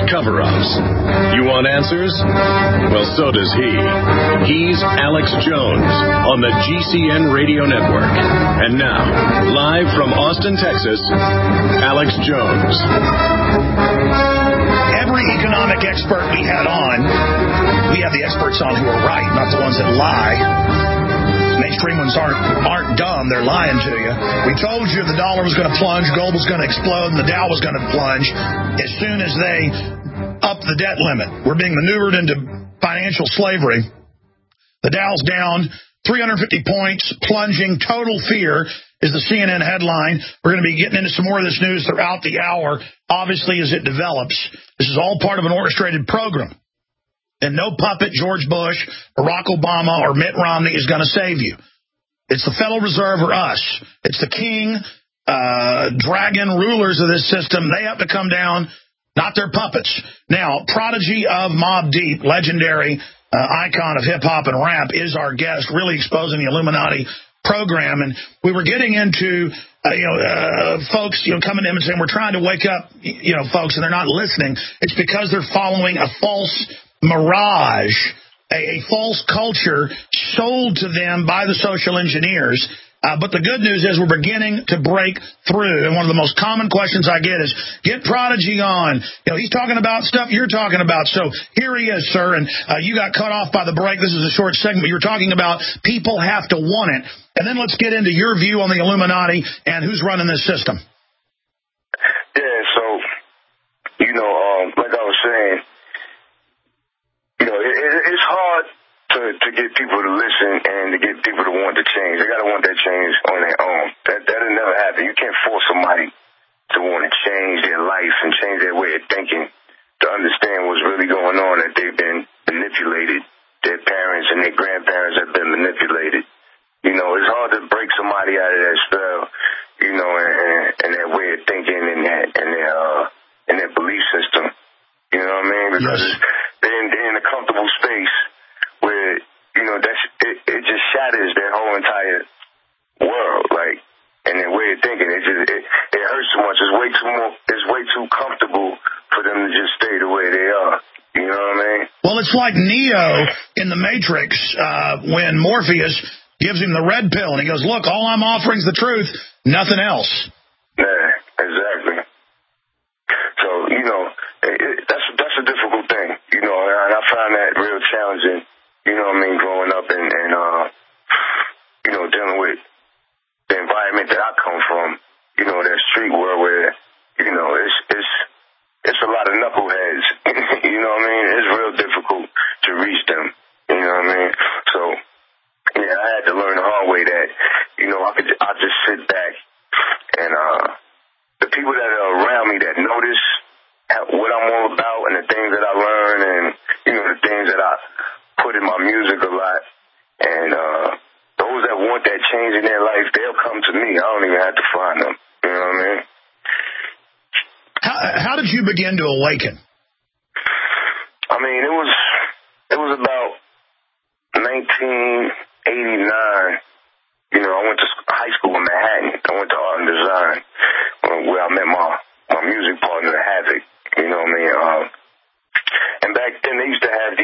cover-ups. You want answers? Well, so does he. He's Alex Jones on the GCN Radio Network. And now, live from Austin, Texas, Alex Jones. Every economic expert we had on, we have the experts on who are right, not the ones that lie. Mainstream ones aren't dumb. They're lying to you. We told you the dollar was going to plunge, gold was going to explode, and the Dow was going to plunge as soon as they upped the debt limit. We're being maneuvered into financial slavery. The Dow's down 350 points, plunging. Total fear is the CNN headline. We're going to be getting into some more of this news throughout the hour, obviously, as it develops. This is all part of an orchestrated program. And no puppet George Bush, Barack Obama, or Mitt Romney is going to save you. It's the Federal Reserve or us. It's the king, dragon rulers of this system. They have to come down, not their puppets. Now, prodigy of Mobb Deep, legendary icon of hip-hop and rap, is our guest, really exposing the Illuminati program. And we were getting into folks coming in and saying, we're trying to wake up folks, and they're not listening. It's because they're following a false mirage, a false culture sold to them by the social engineers. But the good news is we're beginning to break through. And one of the most common questions I get is, get Prodigy on. He's talking about stuff you're talking about. So here he is, sir. And you got cut off by the break. This is a short segment. You were talking about people have to want it. And then let's get into your view on the Illuminati and who's running this system. Yeah, so, like I was saying, it's hard to get people to listen and to get people to want to change. They got to want that change on their own. That'll never happen. You can't force somebody to want to change their life and change their way of thinking to understand what's really going on, that they've been manipulated. Their parents and their grandparents have been manipulated. It's hard to break somebody out of that spell, and their way of thinking and their belief system. You know what I mean? Because they're in a comfortable space where, it just shatters their whole entire world, and their way of thinking. It hurts so much. It's way too comfortable for them to just stay the way they are. You know what I mean? Well, it's like Neo in the Matrix when Morpheus gives him the red pill, and he goes, look, all I'm offering is the truth, nothing else. Yeah, exactly. So, that's a difficult thing, and I find that real challenging, growing up and dealing with the environment that I come from, that street world where, it's a lot of knuckleheads, It's real difficult to reach them, So, yeah, I had to learn the hard way that, I just sit back and, the people that are around me that notice what I'm all about and the things that I learn and, the things that I put in my music a lot. And those that want that change in their life, they'll come to me. I don't even have to find them. You know what I mean? How did you begin to awaken? I mean, it was about 1989. I went to high school in Manhattan. I went to art and design where I met my music partner, Havoc. You know what I mean? And back then they used to have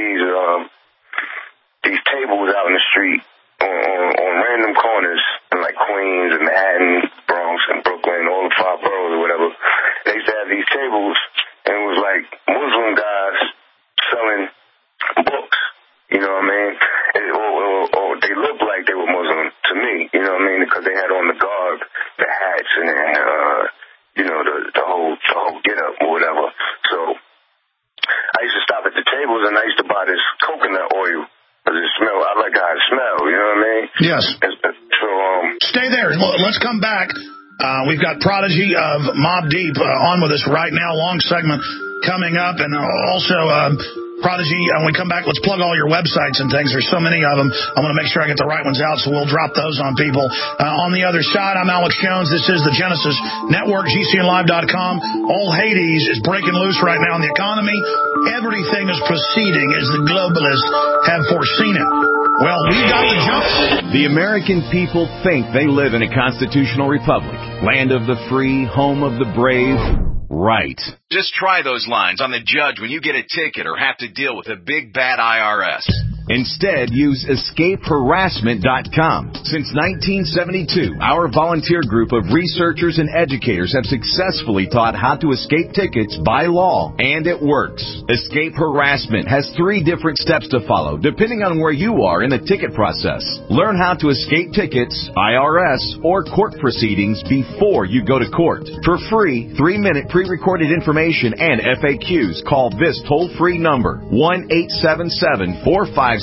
these tables out in the street on random corners in like Queens and Manhattan, Bronx and Brooklyn, all the 5 boroughs or whatever. They used to have these tables, and it was like Muslim guys selling books. You know what I mean? Or they looked like they were Muslim to me. You know what I mean? Because they had on the garb, the hats, and the whole get up or whatever. So I used to stop at the tables and I used to buy this coconut oil because it smelled. I like how it smelled. You know what I mean? Yes. So stay there. Let's come back. We've got Prodigy of Mobb Deep on with us right now. Long segment coming up, and also Prodigy, when we come back, let's plug all your websites and things. There's so many of them. I want to make sure I get the right ones out, so we'll drop those on people. On the other side, I'm Alex Jones. This is the Genesis Network, GCNlive.com. All Hades is breaking loose right now in the economy. Everything is proceeding as the globalists have foreseen it. Well, we got the jump. The American people think they live in a constitutional republic, land of the free, home of the brave. right. Just try those lines on the judge when you get a ticket or have to deal with a big bad IRS. Instead, use escapeharassment.com. Since 1972, our volunteer group of researchers and educators have successfully taught how to escape tickets by law, and it works. Escape Harassment has 3 different steps to follow, depending on where you are in the ticket process. Learn how to escape tickets, IRS, or court proceedings before you go to court. For free, 3-minute pre-recorded information and FAQs, call this toll-free number, 1-877-457-9009.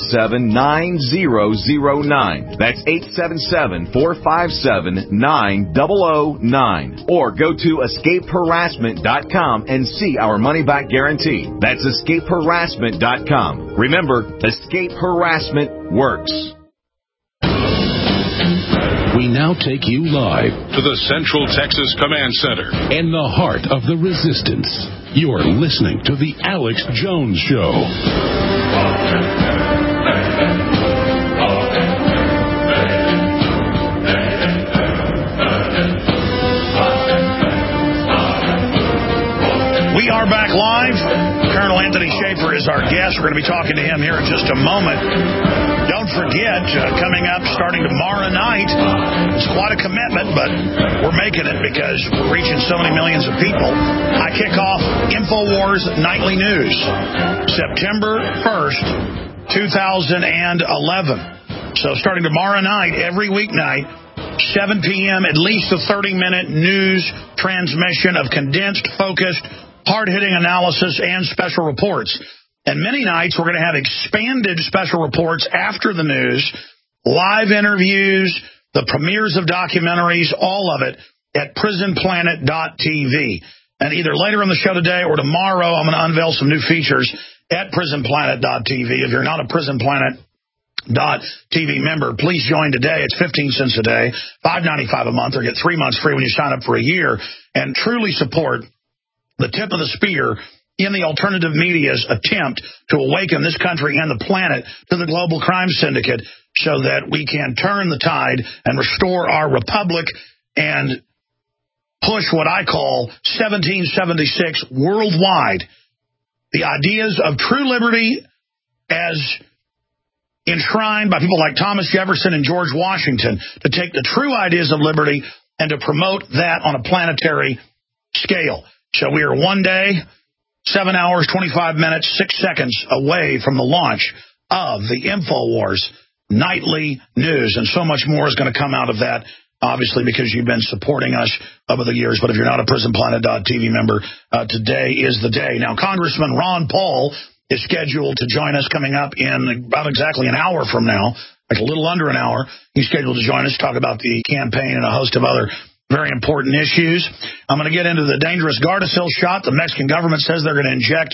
That's 877-457-9009. Or go to escapeharassment.com and see our money-back guarantee. That's escapeharassment.com. Remember, Escape Harassment works. We now take you live to the Central Texas Command Center in the heart of the resistance. You're listening to The Alex Jones Show. We are back live. Colonel Anthony Schaefer is our guest. We're going to be talking to him here in just a moment. Don't forget, coming up starting tomorrow night, it's quite a commitment, but we're making it because we're reaching so many millions of people. I kick off InfoWars Nightly News, September 1st, 2011. So starting tomorrow night, every weeknight, 7 p.m., at least a 30-minute news transmission of condensed, focused, hard-hitting analysis and special reports. And many nights we're going to have expanded special reports after the news, live interviews, the premieres of documentaries, all of it at prisonplanet.tv. And either later in the show today or tomorrow, I'm going to unveil some new features at prisonplanet.tv. If you're not a prisonplanet.tv member, please join today. It's 15 cents a day, $5.95 a month, or get 3 months free when you sign up for a year, and truly support the tip of the spear in the alternative media's attempt to awaken this country and the planet to the global crime syndicate so that we can turn the tide and restore our republic and push what I call 1776 worldwide. The ideas of true liberty as enshrined by people like Thomas Jefferson and George Washington, to take the true ideas of liberty and to promote that on a planetary scale. So we are 1 day, 7 hours, 25 minutes, 6 seconds away from the launch of the InfoWars Nightly News. And so much more is going to come out of that, obviously, because you've been supporting us over the years. But if you're not a prisonplanet.tv member, today is the day. Now, Congressman Ron Paul is scheduled to join us coming up in about exactly an hour from now, like a little under an hour. He's scheduled to join us to talk about the campaign and a host of other very important issues. I'm going to get into the dangerous Gardasil shot. The Mexican government says they're going to inject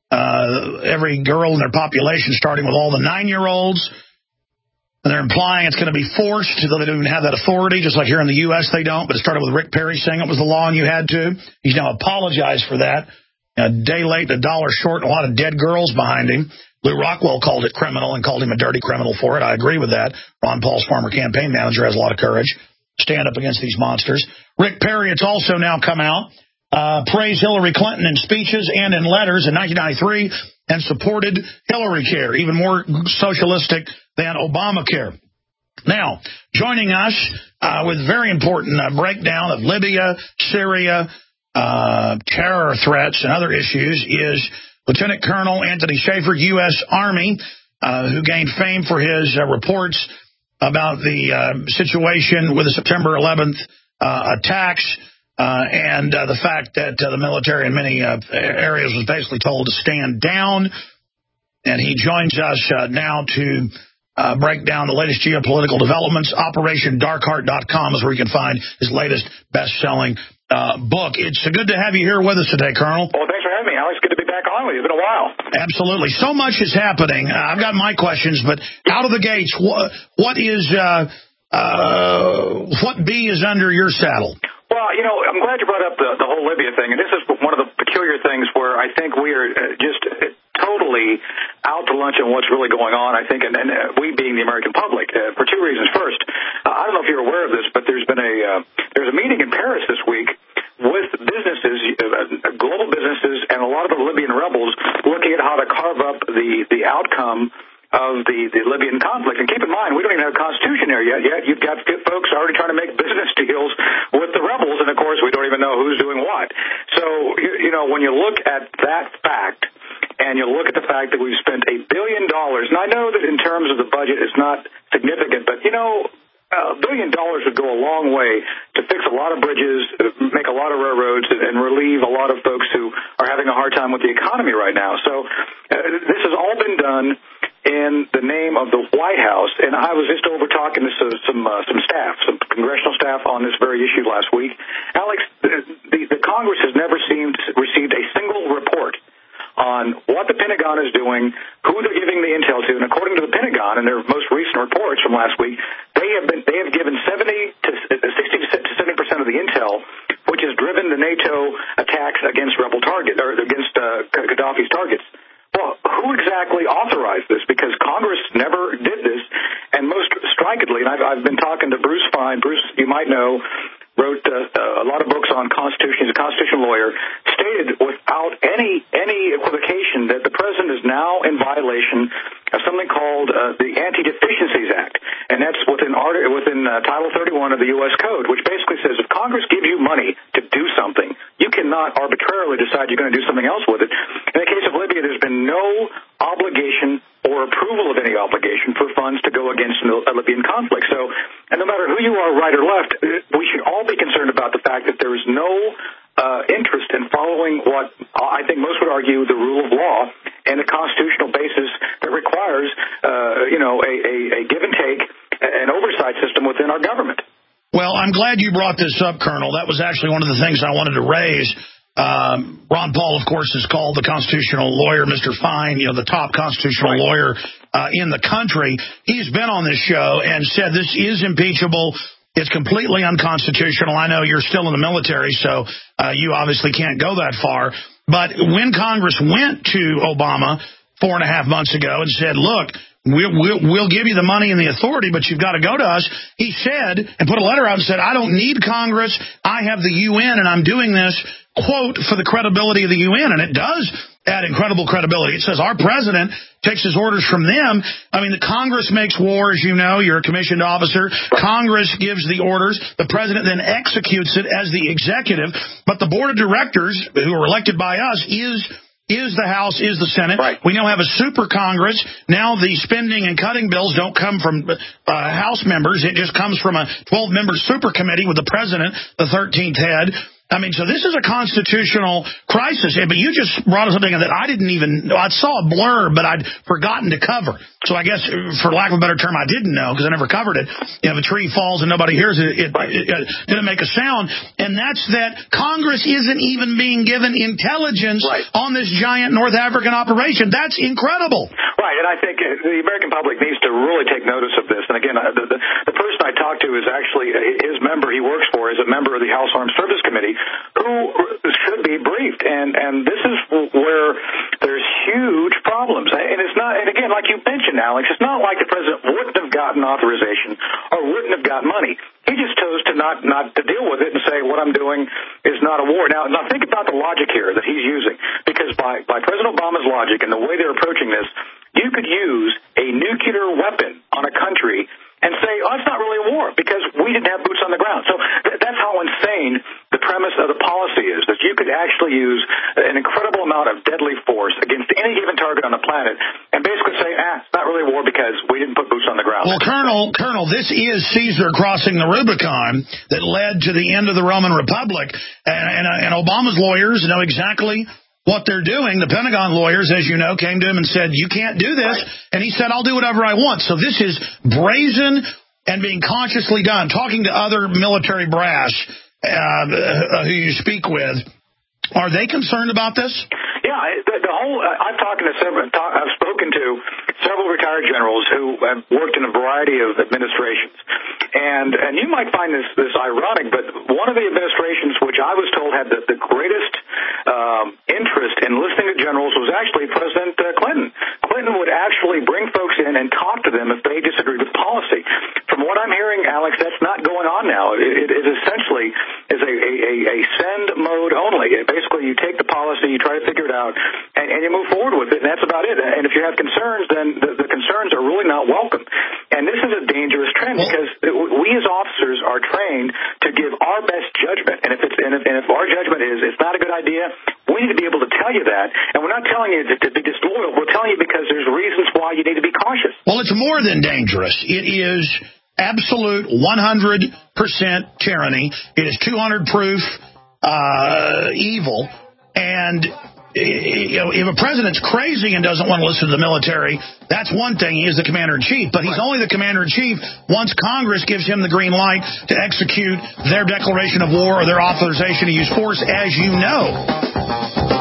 every girl in their population, starting with all the 9-year-olds. And they're implying it's going to be forced, though they don't even have that authority, just like here in the U.S. they don't. But it started with Rick Perry saying it was the law and you had to. He's now apologized for that. A day late, $1 short, and a lot of dead girls behind him. Lou Rockwell called it criminal and called him a dirty criminal for it. I agree with that. Ron Paul's former campaign manager has a lot of courage. Stand up against these monsters. Rick Perry, it's also now come out, praised Hillary Clinton in speeches and in letters in 1993 and supported Hillary Care, even more socialistic than Obamacare. Now, joining us with very important breakdown of Libya, Syria, terror threats, and other issues is Lieutenant Colonel Anthony Schaefer, U.S. Army, who gained fame for his reports about the situation with the September 11th attacks and the fact that the military in many areas was basically told to stand down. And he joins us now to break down the latest geopolitical developments. OperationDarkHeart.com is where you can find his latest best-selling book. It's good to have you here with us today, Colonel. Well, thanks for having me, Alex. Good to be back on with you. It's been a while. Absolutely. So much is happening. I've got my questions, but out of the gates, what bee is under your saddle? Well, you know, I'm glad you brought up the whole Libya thing, and this is one of the peculiar things where I think we are just totally out to lunch on what's really going on, I think, and we being the American public, for two reasons. First, I don't know if you're aware of this, but there's a meeting in Paris this week with businesses, the outcome of the Libyan conflict. And keep in mind, we don't even have a constitution there yet. You've got folks already trying to make business deals with the rebels, and, of course, we don't even know who's doing what. So, when you look at that fact, and you look at the fact that we've spent $1 billion, and I know that in terms of the budget it's not significant, but, $1 billion would go a long way to fix a lot of bridges, make a lot of railroads, and relieve a lot of folks who are having a hard time with the economy right now. So this has all been done in the name of the White House, and I was just over talking to some staff, some congressional staff on this very issue last week. Alex, the Congress has never received a single report on what the Pentagon is doing, who they're giving the intel to, and according to the Pentagon in their most recent reports from last week, they have given 60 to 70% of the intel, which has driven the NATO attacks against rebel targets or against Gaddafi's targets. Well, who exactly authorized this? Because Congress never did this, and most strikingly, and I've been talking to Bruce Fine. Bruce, you might know, wrote a lot of books on Constitution. He's a constitutional lawyer. Stated without any equivocation that the president is now in violation of something called the Anti-Deficiencies Act, and that's within Title 31 of the U.S. Code, which basically says if Congress gives you money to do something, you cannot arbitrarily decide you're going to do something else with it. In the case of Libya, there's been no obligation or approval of any obligation for funds to go against a Libyan conflict. So, and no matter who you are, right or left, we should all be concerned about the fact that there is no interest in following what I think most would argue the rule of law and a constitutional basis that requires, a give and take, an oversight system within our government. Well, I'm glad you brought this up, Colonel. That was actually one of the things I wanted to raise. Ron Paul, of course, is called the constitutional lawyer, Mr. Fine, the top constitutional lawyer in the country. He's been on this show and said this is impeachable. It's completely unconstitutional. I know you're still in the military, so you obviously can't go that far. But when Congress went to Obama 4.5 months ago and said, look, we'll give you the money and the authority, but you've got to go to us. He said, and put a letter out and said, I don't need Congress. I have the UN, and I'm doing this, quote, for the credibility of the UN. And it does add incredible credibility. It says our president takes his orders from them. I mean, the Congress makes war, as you know. You're a commissioned officer. Congress gives the orders. The president then executes it as the executive. But the board of directors, who are elected by us, is the House, is the Senate. Right. We now have a super Congress. Now the spending and cutting bills don't come from House members. It just comes from a 12-member super committee with the president, the 13th head. I mean, so this is a constitutional crisis. But you just brought up something that I didn't even know. I saw a blurb, but I'd forgotten to cover. So I guess, for lack of a better term, I didn't know because I never covered it. If a tree falls and nobody hears it, it didn't make a sound. And that's that Congress isn't even being given intelligence on this giant North African operation. That's incredible. Right, and I think the American public needs to really take notice of this. And again, the person I talked to is actually his member he works for is a member of the House Armed Service Committee who should be briefed. And this is where there's huge problems. And it's not, and again, like you mentioned, Alex, it's not like the president wouldn't have gotten authorization or wouldn't have got money. He just chose to not to deal with it and say what I'm doing is not a war. Now think about the logic here that he's using, because by President Obama's logic and the way they're approaching this, you could use a nuclear weapon on a country and say, oh, it's not really a war because we didn't have boots on the ground. So that's how insane the premise of the policy is, that you could actually use an incredible amount of deadly force against any given target on the planet and basically say, it's not really a war because we didn't put boots on the ground. Well, Colonel, this is Caesar crossing the Rubicon that led to the end of the Roman Republic, and Obama's lawyers know exactly what they're doing. The Pentagon lawyers, as you know, came to him and said, you can't do this. And he said, I'll do whatever I want. So this is brazen and being consciously done. Talking to other military brass who you speak with, are they concerned about this? Yeah, I've spoken to several retired generals who have worked in a variety of administrations. And you might find this ironic, but one of the administrations which I was told had the greatest interest in listening to generals was actually President Clinton. Clinton would actually bring folks in and talk to them if they disagreed with policy. From what I'm hearing, Alex, that's not going on now. It essentially is a send mode only. Basically, you take the policy, you try to figure it out, and you move forward with it, and that's about it. And if you have concerns, then the concerns are really not welcome. And this is a dangerous trend because we as officers are trained to give our best judgment. And if our judgment is it's not a good idea, we need to be able to tell you that. And we're not telling you to be disloyal. We're telling you because there's reasons why you need to be cautious. Well, it's more than dangerous. It is absolute 100% tyranny. It is 200 proof evil. And if a president's crazy and doesn't want to listen to the military, that's one thing. He is the commander-in-chief. But he's only the commander-in-chief once Congress gives him the green light to execute their declaration of war or their authorization to use force, as you know.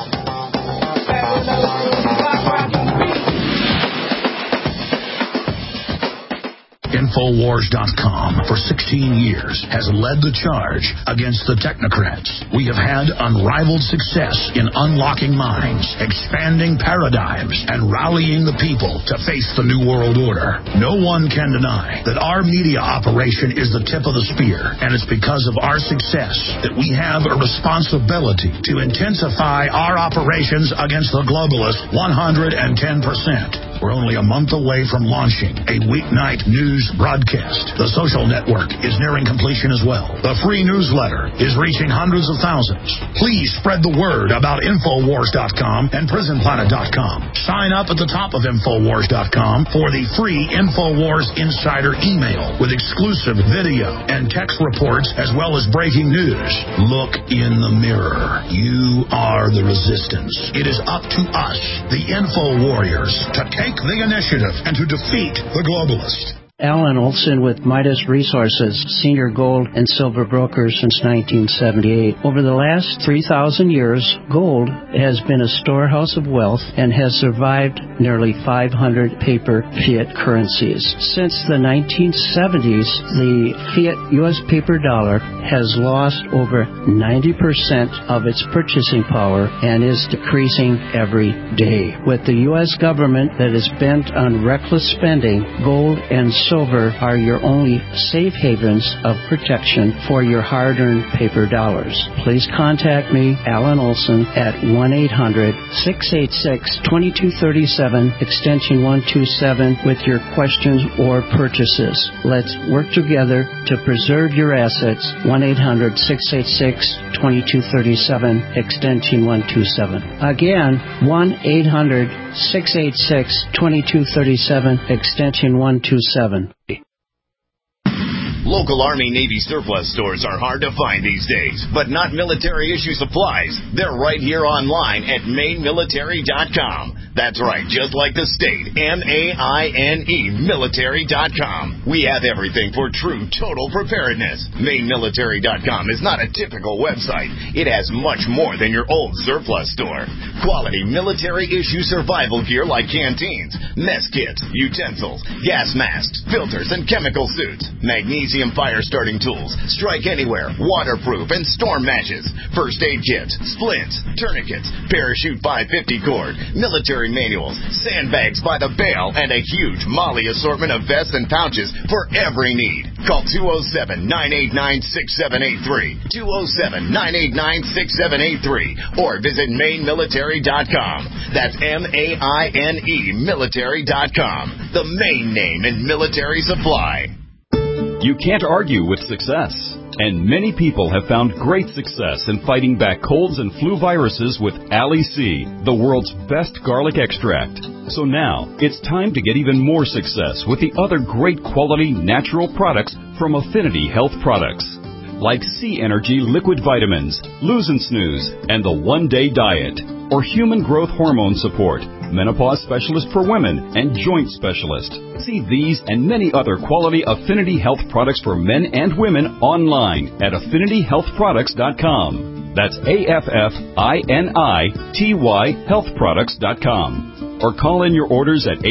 Infowars.com for 16 years has led the charge against the technocrats. We have had unrivaled success in unlocking minds, expanding paradigms, and rallying the people to face the New World Order. No one can deny that our media operation is the tip of the spear, and it's because of our success that we have a responsibility to intensify our operations against the globalists 110%. We're only a month away from launching a weeknight news broadcast. The social network is nearing completion as well. The free newsletter is reaching hundreds of thousands. Please spread the word about Infowars.com and PrisonPlanet.com. Sign up at the top of Infowars.com for the free Infowars Insider email with exclusive video and text reports as well as breaking news. Look in the mirror. You are the resistance. It is up to us, the Info Warriors, to take the initiative and to defeat the globalists. Alan Olson with Midas Resources, senior gold and silver broker since 1978. Over the last 3,000 years, gold has been a storehouse of wealth and has survived nearly 500 paper fiat currencies. Since the 1970s, the fiat U.S. paper dollar has lost over 90% of its purchasing power and is decreasing every day. With the U.S. government that is bent on reckless spending, gold and silver are your only safe havens of protection for your hard-earned paper dollars. Please contact me, Alan Olson, at 1-800-686-2237, extension 127, with your questions or purchases. Let's work together to preserve your assets. 1-800-686-2237, extension 127. Again, 1-800-686-2237, extension 127. Local Army Navy surplus stores are hard to find these days, but not military issue supplies. They're right here online at mainemilitary.com. That's right, just like the state, MAINE military.com. We have everything for true total preparedness. Mainemilitary.com is not a typical website. It has much more than your old surplus store. Quality military issue survival gear like canteens, mess kits, utensils, gas masks, filters, and chemical suits, magnesium fire starting tools, strike anywhere, waterproof, and storm matches, first aid kits, splints, tourniquets, parachute 550 cord, military manuals, sandbags by the bale, and a huge Molly assortment of vests and pouches for every need. Call 207-989-6783, 207-989-6783, or visit mainemilitary.com. That's MAINE military.com, the main name in military supply. You can't argue with success. And many people have found great success in fighting back colds and flu viruses with Ali C, the world's best garlic extract. So now, it's time to get even more success with the other great quality natural products from Affinity Health Products, like C Energy Liquid Vitamins, Lose and Snooze, and the One Day Diet, or Human Growth Hormone Support, Menopause Specialist for Women, and Joint Specialist. See these and many other quality Affinity Health products for men and women online at AffinityHealthProducts.com. That's AFFINITY healthproducts.com. Or call in your orders at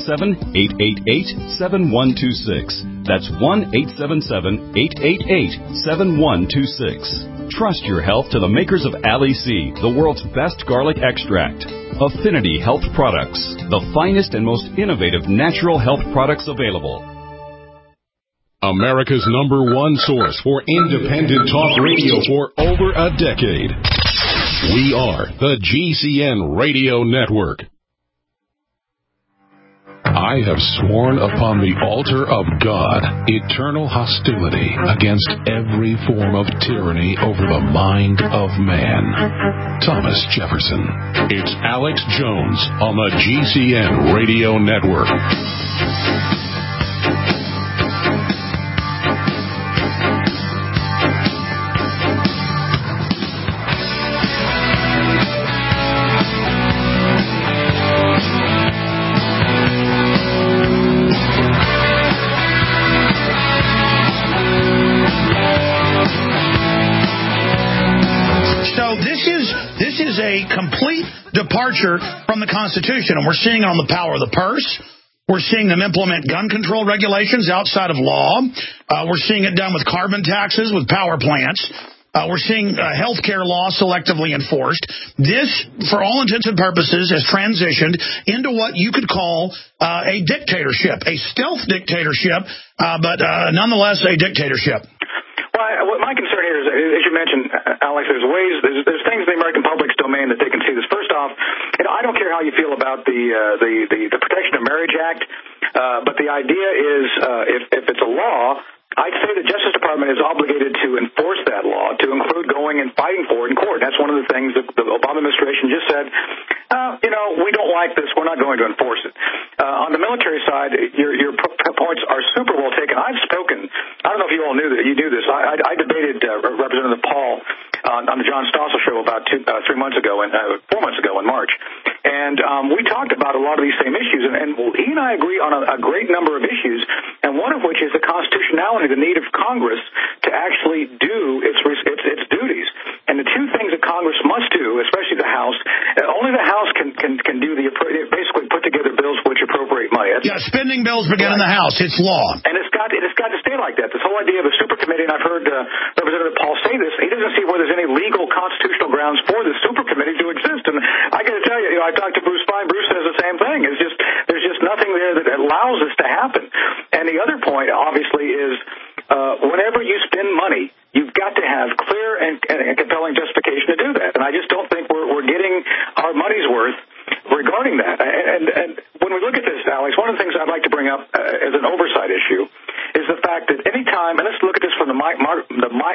877-888-7126. That's 1-877-888-7126. Trust your health to the makers of Ali C, the world's best garlic extract. Affinity Health Products, the finest and most innovative natural health products available. America's #1 source for independent talk radio for over a decade. We are the GCN Radio Network. I have sworn upon the altar of God eternal hostility against every form of tyranny over the mind of man. Thomas Jefferson. It's Alex Jones on the GCN Radio Network. A complete departure from the Constitution, and we're seeing it on the power of the purse. We're seeing them implement gun control regulations outside of law. We're seeing it done with carbon taxes, with power plants. We're seeing health care law selectively enforced. This, for all intents and purposes, has transitioned into what you could call a dictatorship, a stealth dictatorship, but nonetheless a dictatorship. Well, my concern here is, as you mentioned, Alex, there's things in the American public's domain that they can see this. First off, I don't care how you feel about the Protection of Marriage Act, but the idea is if it's a law, I'd say the Justice Department is obligated to enforce that law, to include going and fighting for it in court. That's one of the things that the Obama administration just said, we don't like this, we're not going to enforce it. On the military side, your points are super well taken. I've spoken, I don't know if you all knew that, you knew this, I debated Representative Paul on the John Stossel show about 4 months ago in March. And we talked about a lot of these same issues, and he and I agree on a great number of issues, and one of which is the constitutionality, the need of Congress to actually do its duties. And the two things that Congress must do, especially the House, only the House can do basically put together bills which appropriate money. Spending bills begin in the House. It's law. And it's got to stay like that. This whole idea of a super committee, and I've heard Representative Paul say this, he doesn't see where there's any legal constitutional grounds for the super committee to exist. And I got to tell you, I talked to Bruce Fein. Bruce says the same thing. There's just nothing there that allows this to happen. And the other point, obviously, is whenever you spend money, you've got to have clear and compelling justification to do that. And I just don't think we're getting our money's worth regarding that. And when we look at this, Alex, one of the things I'd like to bring up as an oversight issue is the fact that any time, and let's look at this from the macro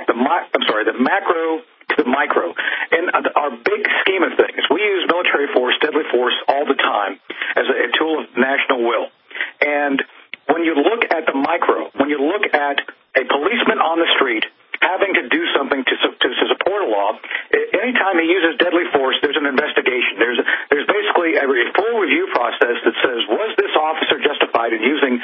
to the micro. In our big scheme of things, we use military force, deadly force, all the time as a tool of national will. And when you look at the micro, when you look at a policeman on the street having to do something to support a law, anytime he uses deadly force, there's an investigation. There's basically a full review process that says, was this officer justified in using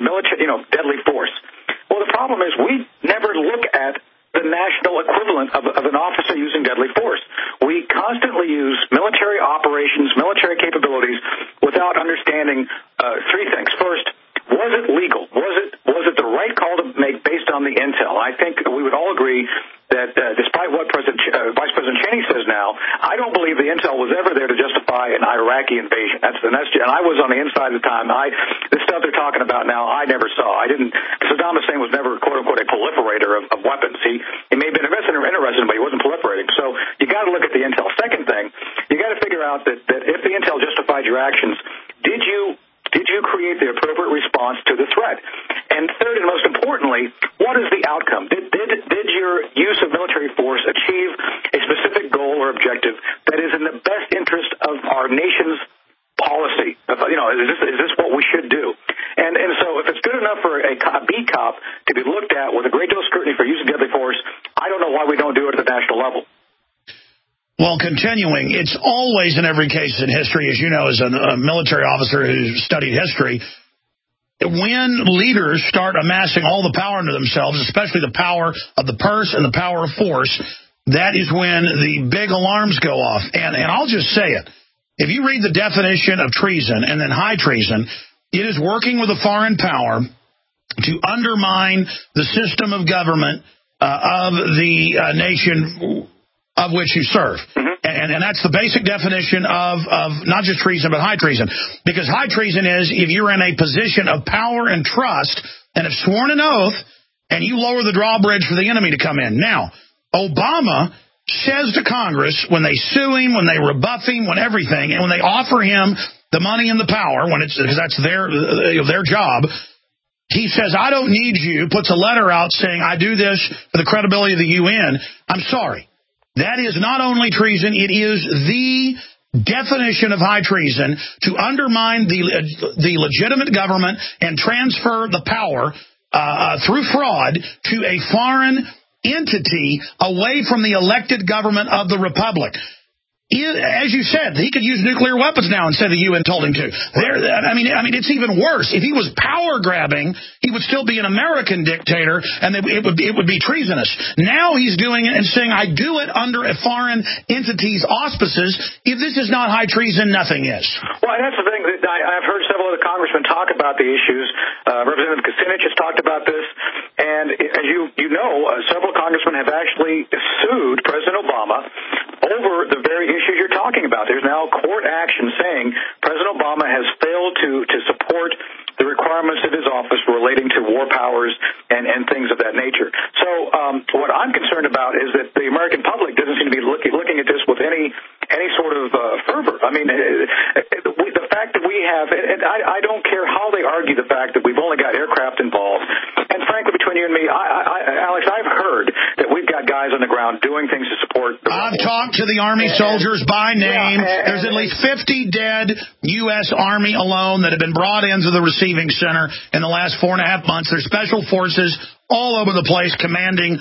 deadly force? Well, the problem is we never look at the national equivalent of an officer using deadly force. We constantly use military operations, military capabilities, without understanding three things. First, was it legal? Was it the right call to make based on the intel? I think we would all agree that despite what Vice President Cheney says now, I don't believe the intel was ever there to justify an Iraqi invasion. And I was on the inside at the time. This stuff they're talking about now, I never saw. Saddam Hussein was never, quote unquote, a proliferator of weapons. He may have been interested, but he wasn't proliferating. So you got to look at the intel. Second thing, you got to figure out that if the intel justified your actions, did you create the appropriate response to the threat? And third, and most importantly, what is the outcome? Did your use of military force achieve a specific goal or objective that is in the best interest of our nation's policy? Is this what we should do? And so if it's good enough for a B cop to be looked at with a great deal of scrutiny for using deadly force, I don't know why we don't do it at the national level. Well, continuing, it's always in every case in history, as you know, as a military officer who studied history, when leaders start amassing all the power into themselves, especially the power of the purse and the power of force, that is when the big alarms go off. And I'll just say it. If you read the definition of treason and then high treason, it is working with a foreign power to undermine the system of government of the nation of which you serve. And that's the basic definition of not just treason, but high treason. Because high treason is if you're in a position of power and trust and have sworn an oath and you lower the drawbridge for the enemy to come in. Now, Obama says to Congress, when they sue him, when they rebuff him, when everything, and when they offer him the money and the power, because that's their job, he says, I don't need you, puts a letter out saying, I do this for the credibility of the UN. I'm sorry. That is not only treason, it is the definition of high treason to undermine the legitimate government and transfer the power through fraud to a foreign entity away from the elected government of the republic. As you said, he could use nuclear weapons now instead of the UN told him to. I mean, it's even worse. If he was power grabbing, he would still be an American dictator, and it would be treasonous. Now he's doing it and saying, I do it under a foreign entity's auspices. If this is not high treason, nothing is. Well, and that's the thing that I've heard several of the congressmen talk about the issues. Representative Kucinich has talked about this, and as you know, several congressmen have actually sued President Obama over the very issues you're talking about. There's now court action saying President Obama has failed to support the requirements of his office relating to war powers and things of that nature. So what I'm concerned about is that the American public doesn't seem to be looking at this with any sort of fervor. I mean, the fact that we have, and I don't care how they argue the fact that we've only got aircraft involved, and frankly, between you and me, Alex, I've heard that we've got guys on the ground doing things to support the I've talked to the Army soldiers by name. There's at least 50 dead U.S. Army alone that have been brought into the receiving center in the last 4.5 months. There's special forces all over the place commanding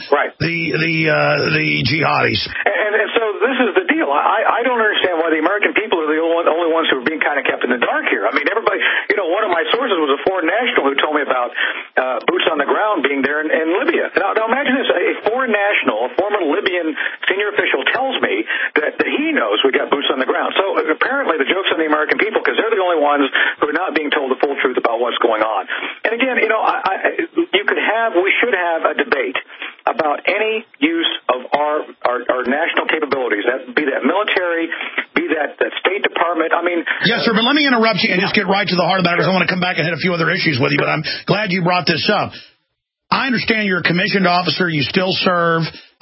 the jihadis. And so this is the deal. I don't understand why the American people are the only ones who are being kind of kept in the dark here. I mean, everybody, one of my sources was a foreign national who told me about boots on the ground being there in Libya. Now imagine this, a foreign national, a former Libyan senior official tells me that he knows we got boots on the ground. So apparently the joke's on the American people because they're the only ones who are not being told the full truth about what's going on. And again, we should have a debate about any use of our national capabilities, be that military, be that State Department. I mean, yes, sir. But let me interrupt you and just get right to the heart of it because I want to come back and hit a few other issues with you. But I'm glad you brought this up. I understand you're a commissioned officer. You still serve,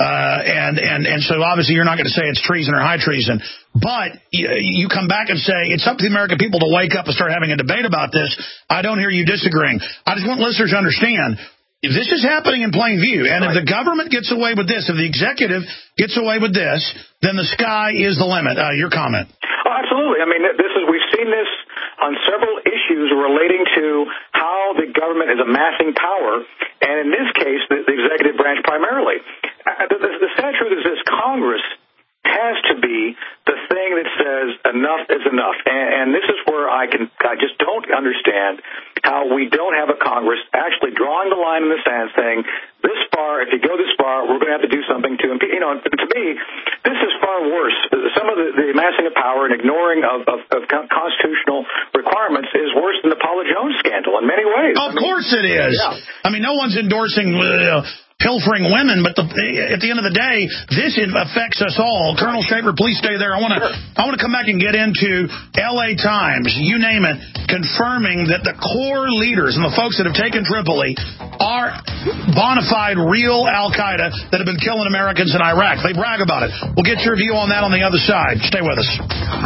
and so obviously you're not going to say it's treason or high treason. But you come back and say it's up to the American people to wake up and start having a debate about this. I don't hear you disagreeing. I just want listeners to understand. If this is happening in plain view, and if the government gets away with this, if the executive gets away with this, then the sky is the limit. Your comment. Oh, absolutely. I mean, we've seen this on several issues relating to how the government is amassing power, and in this case, the executive branch primarily. The sad truth is this: Congress has to be the thing that says enough is enough. And this is where I just don't understand how we don't have a Congress actually drawing the line in the sand saying, this far, if you go this far, we're going to have to do something to impede. To me, this is far worse. Some of the amassing of power and ignoring of constitutional requirements is worse than the Paula Jones scandal in many ways. Of course it is. Yeah. I mean, no one's endorsing pilfering women, but at the end of the day, this affects us all. Colonel Schaefer, please stay there. I want to come back and get into L.A. Times, you name it, confirming that the core leaders and the folks that have taken Tripoli are bona fide real Al-Qaeda that have been killing Americans in Iraq. They brag about it. We'll get your view on that on the other side. Stay with us.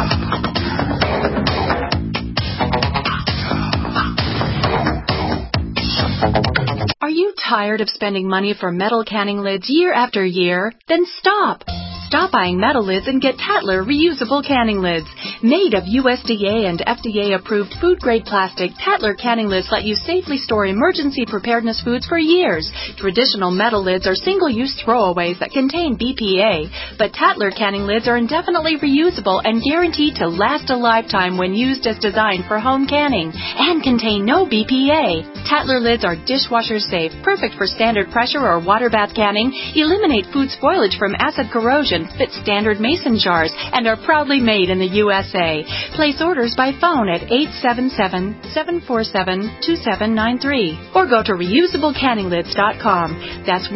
Are you tired of spending money for metal canning lids year after year? Then stop! Stop buying metal lids and get Tatler reusable canning lids. Made of USDA and FDA-approved food-grade plastic, Tatler canning lids let you safely store emergency preparedness foods for years. Traditional metal lids are single-use throwaways that contain BPA, but Tatler canning lids are indefinitely reusable and guaranteed to last a lifetime when used as designed for home canning and contain no BPA. Tatler lids are dishwasher safe, perfect for standard pressure or water bath canning, eliminate food spoilage from acid corrosion, fit standard mason jars, and are proudly made in the USA. Place orders by phone at 877-747-2793 or go to reusablecanninglids.com. That's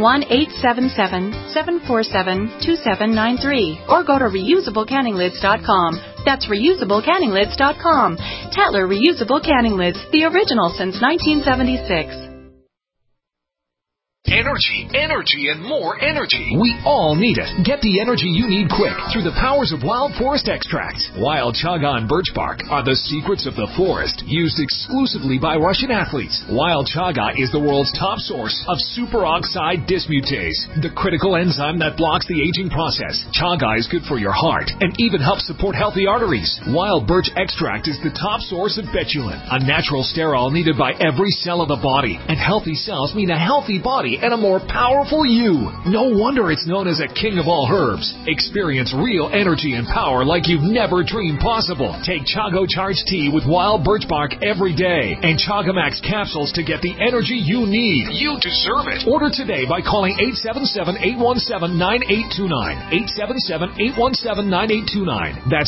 1-877-747-2793 or go to reusablecanninglids.com. That's reusablecanninglids.com. Tatler Reusable Canning Lids, the original since 1976. Energy, energy, and more energy. We all need it. Get the energy you need quick through the powers of Wild Forest Extracts. Wild chaga and birch bark are the secrets of the forest, used exclusively by Russian athletes. Wild chaga is the world's top source of superoxide dismutase, the critical enzyme that blocks the aging process. Chaga is good for your heart and even helps support healthy arteries. Wild birch extract is the top source of betulin, a natural sterol needed by every cell of the body. And healthy cells mean a healthy body and a more powerful you. No wonder it's known as a king of all herbs. Experience real energy and power like you've never dreamed possible. Take Chago Charge Tea with wild birch bark every day and Chagamax capsules to get the energy you need. You deserve it. Order today by calling 877-817-9829. 877-817-9829. That's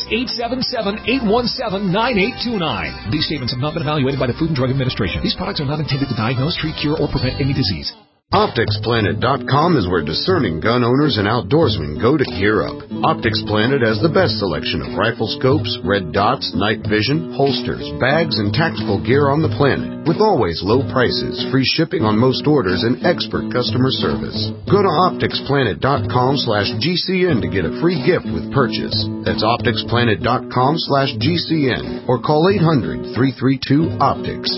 877-817-9829. These statements have not been evaluated by the Food and Drug Administration. These products are not intended to diagnose, treat, cure, or prevent any disease. OpticsPlanet.com is where discerning gun owners and outdoorsmen go to gear up. Optics Planet has the best selection of rifle scopes, red dots, night vision, holsters, bags, and tactical gear on the planet, with always low prices, free shipping on most orders, and expert customer service. Go to OpticsPlanet.com/GCN to get a free gift with purchase. That's OpticsPlanet.com/GCN or call 800-332-OPTICS,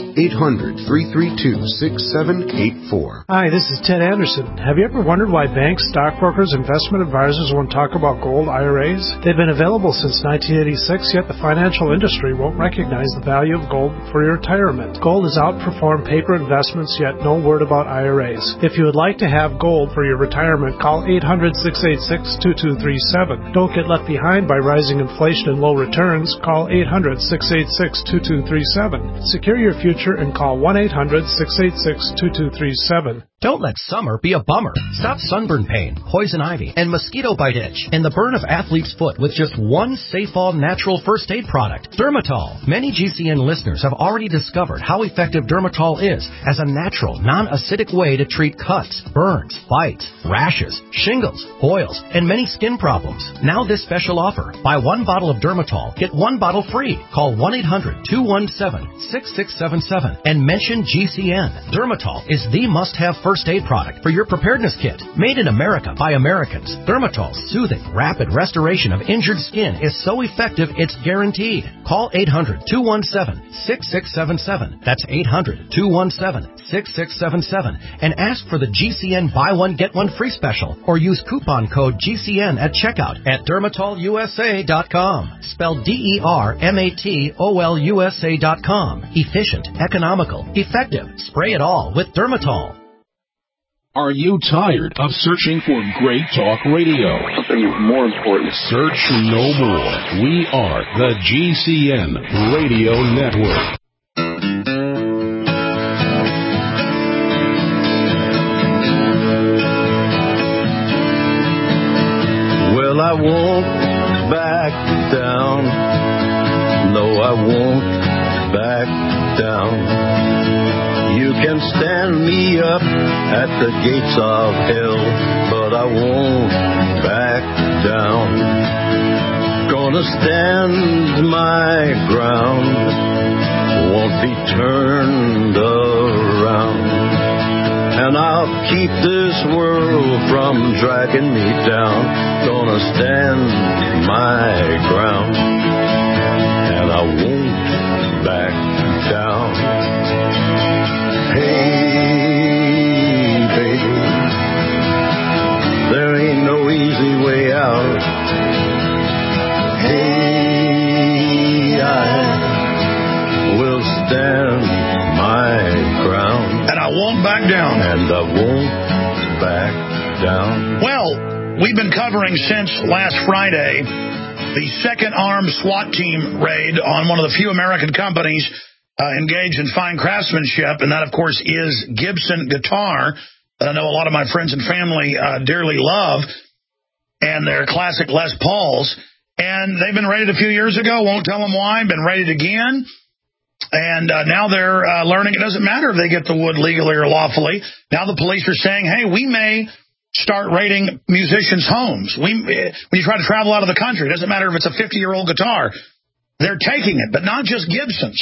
800-332-6784. Hi, this is Ted Anderson. Have you ever wondered why banks, stockbrokers, investment advisors won't talk about gold IRAs? They've been available since 1986, yet the financial industry won't recognize the value of gold for your retirement. Gold has outperformed paper investments, yet no word about IRAs. If you would like to have gold for your retirement, call 800-686-2237. Don't get left behind by rising inflation and low returns. Call 800-686-2237. Secure your future and call 1-800-686-2237. Don't let summer be a bummer. Stop sunburn pain, poison ivy, and mosquito bite itch, and the burn of athlete's foot with just one Safe-All natural first aid product, Dermatol. Many GCN listeners have already discovered how effective Dermatol is as a natural, non-acidic way to treat cuts, burns, bites, rashes, shingles, boils, and many skin problems. Now this special offer. Buy one bottle of Dermatol, get one bottle free. Call 1-800-217-6677 and mention GCN. Dermatol is the must-have first aid product for your preparedness kit. Made in America by Americans, Dermatol's soothing, rapid restoration of injured skin is so effective it's guaranteed. Call 800-217-6677. That's 800-217-6677 and ask for the GCN buy one get one free special or use coupon code GCN at checkout at DermatolUSA.com. Spelled DermatolUSA.com. Efficient, economical, effective. Spray it all with Dermatol. Are you tired of searching for great talk radio? Something more important. Search no more. We are the GCN Radio Network. Well, I won't back down. No, I won't back down. You can stand me up at the gates of hell, but I won't back down. Gonna stand my ground, won't be turned around. And I'll keep this world from dragging me down. Gonna stand my ground, and I won't back down. Hey, baby, there ain't no easy way out. Hey, I will stand my ground. And I won't back down. And I won't back down. Well, we've been covering since last Friday the second armed SWAT team raid on one of the few American companies engaged in fine craftsmanship, and that, of course, is Gibson Guitar, that I know a lot of my friends and family dearly love, and their classic Les Pauls. And they've been raided a few years ago, won't tell them why, been raided again. And now they're learning it doesn't matter if they get the wood legally or lawfully. Now the police are saying, hey, we may start raiding musicians' homes. When you try to travel out of the country, it doesn't matter if it's a 50-year-old guitar. They're taking it, but not just Gibsons.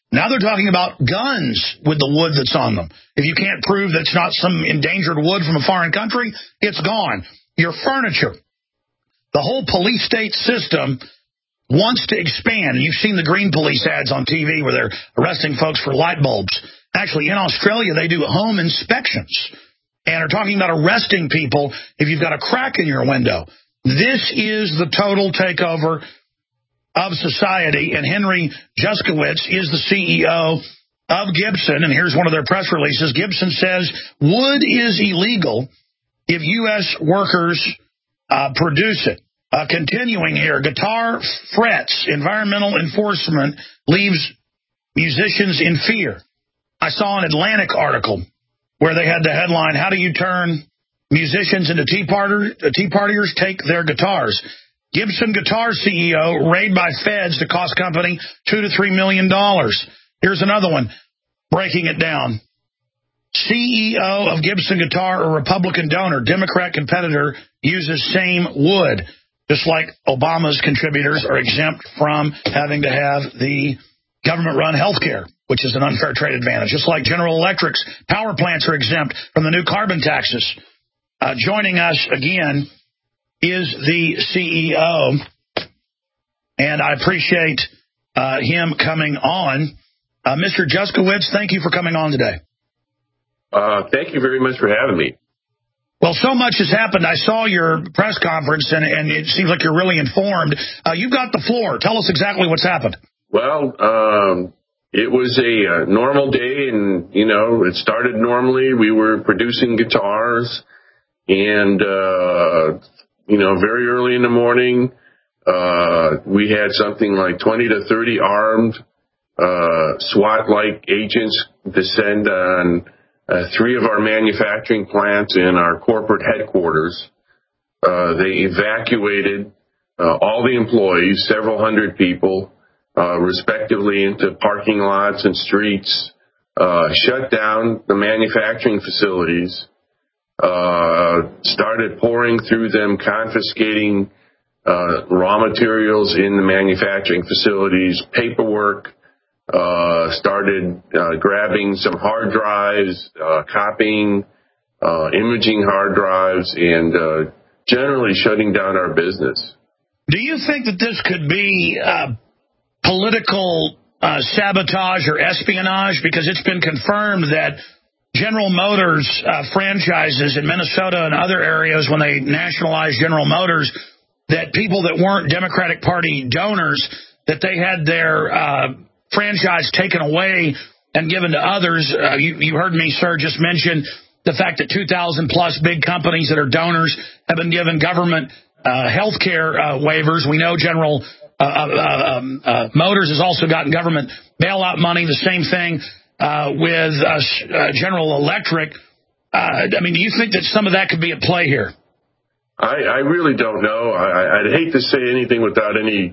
Now they're talking about guns with the wood that's on them. If you can't prove that it's not some endangered wood from a foreign country, it's gone. Your furniture. The whole police state system wants to expand. You've seen the green police ads on TV where they're arresting folks for light bulbs. Actually, in Australia, they do home inspections and are talking about arresting people if you've got a crack in your window. This is the total takeover of society, and Henry Juskowitz is the CEO of Gibson, and here's one of their press releases. Gibson says wood is illegal if U.S. workers produce it. Continuing here, guitar frets, environmental enforcement leaves musicians in fear. I saw an Atlantic article where they had the headline, how do you turn musicians into tea partiers? Take their guitars. Gibson Guitar CEO raided by feds to cost company $2 to $3 million. Here's another one, breaking it down. CEO of Gibson Guitar, a Republican donor, Democrat competitor, uses same wood. Just like Obama's contributors are exempt from having to have the government-run health care, which is an unfair trade advantage. Just like General Electric's power plants are exempt from the new carbon taxes. Joining us again is the CEO, and I appreciate him coming on. Mr. Juskowitz, thank you for coming on today. Thank you very much for having me. Well, so much has happened. I saw your press conference, and it seems like you're really informed. You've got the floor. Tell us exactly what's happened. Well, it was a normal day, and, it started normally. We were producing guitars, and, very early in the morning, we had something like 20 to 30 armed SWAT-like agents descend on 3 of our manufacturing plants and our corporate headquarters. They evacuated all the employees, several hundred people, respectively, into parking lots and streets, shut down the manufacturing facilities, started pouring through them, confiscating raw materials in the manufacturing facilities, paperwork, started grabbing some hard drives, copying, imaging hard drives, and generally shutting down our business. Do you think that this could be political sabotage or espionage? Because it's been confirmed that General Motors franchises in Minnesota and other areas, when they nationalized General Motors, that people that weren't Democratic Party donors, that they had their franchise taken away and given to others. You heard me, sir, just mention the fact that 2,000 plus big companies that are donors have been given government health care waivers. We know General Motors has also gotten government bailout money. The same thing with General Electric. Do you think that some of that could be at play here? I really don't know. I'd hate to say anything without any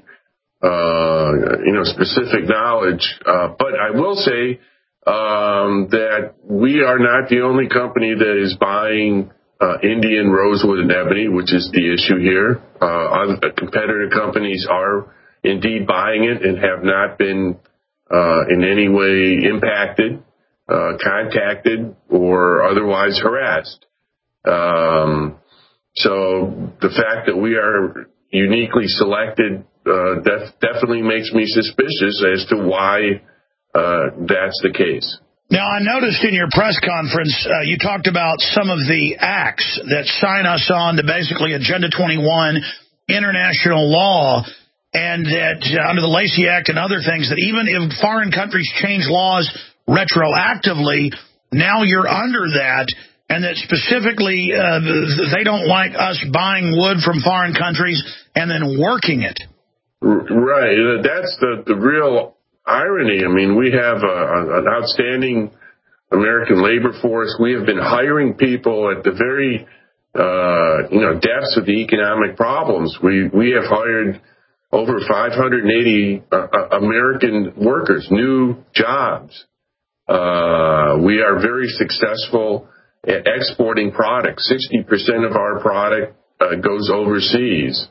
specific knowledge. But I will say that we are not the only company that is buying Indian rosewood and ebony, which is the issue here. Other competitor companies are indeed buying it and have not been in any way impacted, contacted, or otherwise harassed. So the fact that we are uniquely selected definitely makes me suspicious as to why that's the case. Now, I noticed in your press conference, you talked about some of the acts that sign us on to basically Agenda 21 international law, and that under the Lacey Act and other things, that even if foreign countries change laws retroactively, now you're under that, and that specifically they don't like us buying wood from foreign countries and then working it. Right. That's the real irony. We have an outstanding American labor force. We have been hiring people at the very depths of the economic problems. We have hired over 580 American workers, new jobs. We are very successful at exporting products. 60% of our product goes overseas.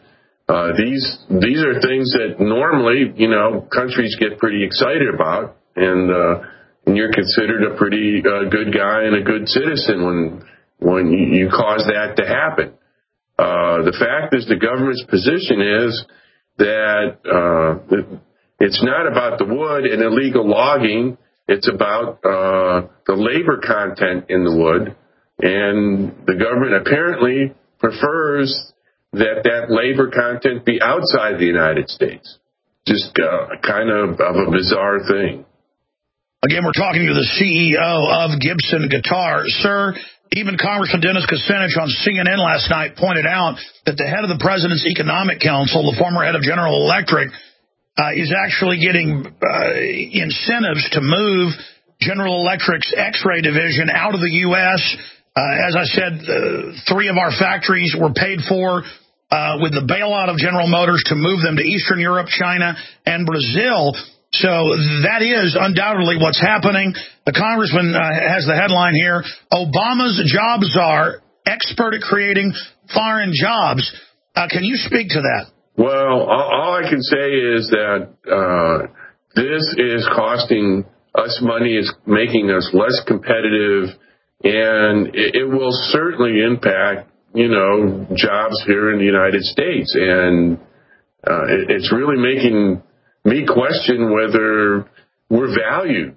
These are things that normally, countries get pretty excited about, and you're considered a pretty good guy and a good citizen when you cause that to happen. The fact is, the government's position is that it's not about the wood and illegal logging. It's about the labor content in the wood, and the government apparently prefers that labor content be outside the United States. Just kind of a bizarre thing. Again, we're talking to the CEO of Gibson Guitar. Sir, even Congressman Dennis Kucinich on CNN last night pointed out that the head of the President's Economic Council, the former head of General Electric, is actually getting incentives to move General Electric's X-ray division out of the U.S. As I said, 3 of our factories were paid for with the bailout of General Motors to move them to Eastern Europe, China, and Brazil. So that is undoubtedly what's happening. The congressman has the headline here, Obama's job czar, expert at creating foreign jobs. Can you speak to that? Well, all I can say is that this is costing us money. It's making us less competitive, and it will certainly impact, jobs here in the United States. And it's really making me question whether we're valued,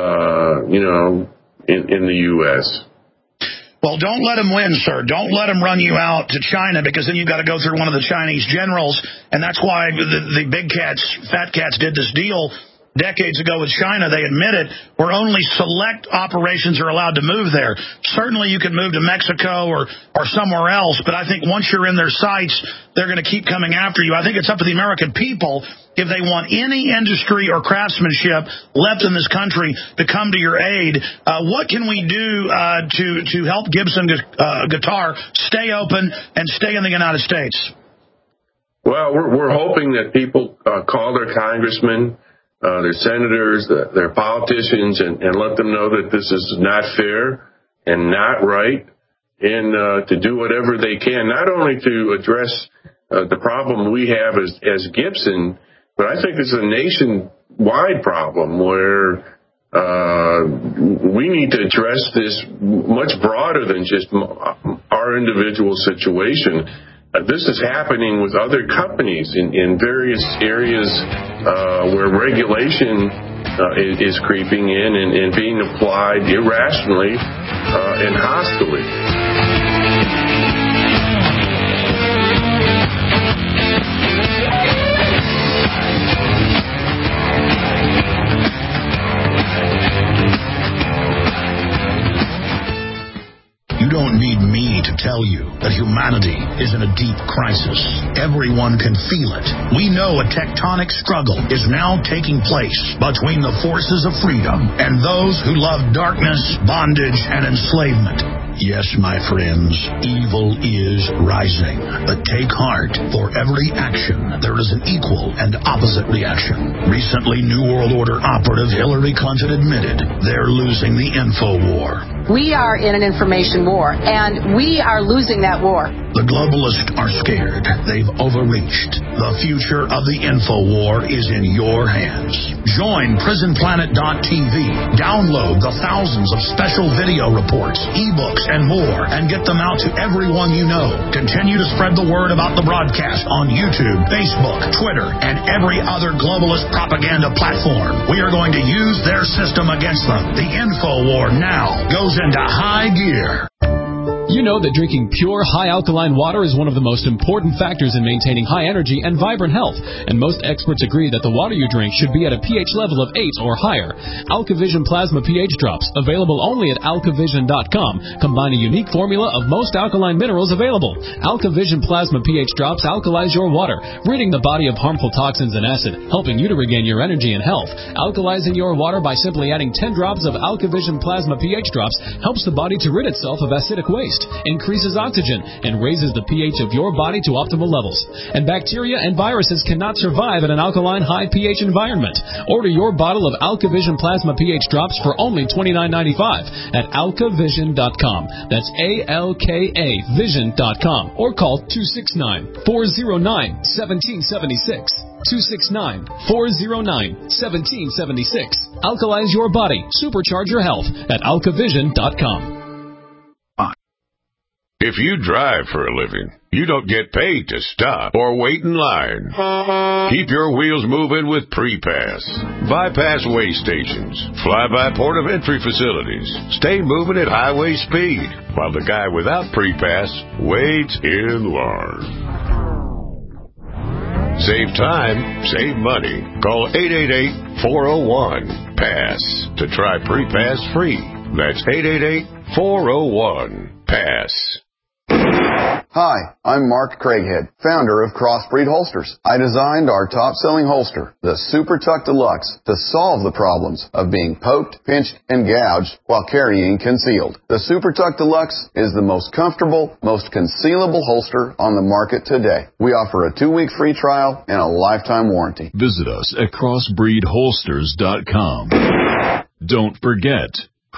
in the U.S. Well, don't let them win, sir. Don't let them run you out to China, because then you've got to go through one of the Chinese generals, and that's why the big cats, fat cats, did this deal decades ago with China. They admitted where only select operations are allowed to move there. Certainly you can move to Mexico or somewhere else, but I think once you're in their sights, they're going to keep coming after you. I think it's up to the American people, if they want any industry or craftsmanship left in this country, to come to your aid. What can we do to help Gibson Guitar stay open and stay in the United States? Well, we're hoping that people call their congressmen, their senators, their politicians, and let them know that this is not fair and not right, and to do whatever they can, not only to address the problem we have as Gibson, but I think it's a nationwide problem where we need to address this much broader than just our individual situation. This is happening with other companies in various areas where regulation is creeping in and being applied irrationally and hostilely. You don't need me to tell you that humanity is in a deep crisis. Everyone can feel it. We know a tectonic struggle is now taking place between the forces of freedom and those who love darkness, bondage, and enslavement. Yes, my friends, evil is rising. But take heart. For every action, there is an equal and opposite reaction. Recently, New World Order operative Hillary Clinton admitted they're losing the info war. We are in an information war, and we are losing that war. The globalists are scared. They've overreached. The future of the info war is in your hands. Join PrisonPlanet.tv. Download the thousands of special video reports, ebooks, and more, and get them out to everyone you know. Continue to spread the word about the broadcast on YouTube, Facebook, Twitter, and every other globalist propaganda platform. We are going to use their system against them. The info war now goes into high gear. You know that drinking pure, high-alkaline water is one of the most important factors in maintaining high energy and vibrant health, and most experts agree that the water you drink should be at a pH level of 8 or higher. AlkaVision Plasma pH Drops, available only at alkavision.com, combine a unique formula of most alkaline minerals available. AlkaVision Plasma pH Drops alkalize your water, ridding the body of harmful toxins and acid, helping you to regain your energy and health. Alkalizing your water by simply adding 10 drops of AlkaVision Plasma pH Drops helps the body to rid itself of acidic waste. increases oxygen, and raises the pH of your body to optimal levels. And bacteria and viruses cannot survive in an alkaline high pH environment. Order your bottle of AlkaVision Plasma pH drops for only $29.95 at AlkaVision.com. That's ALKA Vision.com. Or call 269-409-1776. 269-409-1776. Alkalize your body. Supercharge your health at AlkaVision.com. If you drive for a living, you don't get paid to stop or wait in line. Keep your wheels moving with Pre-Pass. Bypass way stations, fly-by port of entry facilities. Stay moving at highway speed while the guy without Pre-Pass waits in line. Save time, save money. Call 888-401-PASS to try Pre-Pass free. That's 888-401-PASS. Hi, I'm Mark Craighead, founder of Crossbreed Holsters. I designed our top-selling holster, the Super Tuck Deluxe, to solve the problems of being poked, pinched, and gouged while carrying concealed. The Super Tuck Deluxe is the most comfortable, most concealable holster on the market today. We offer a 2-week free trial and a lifetime warranty. Visit us at crossbreedholsters.com. Don't forget,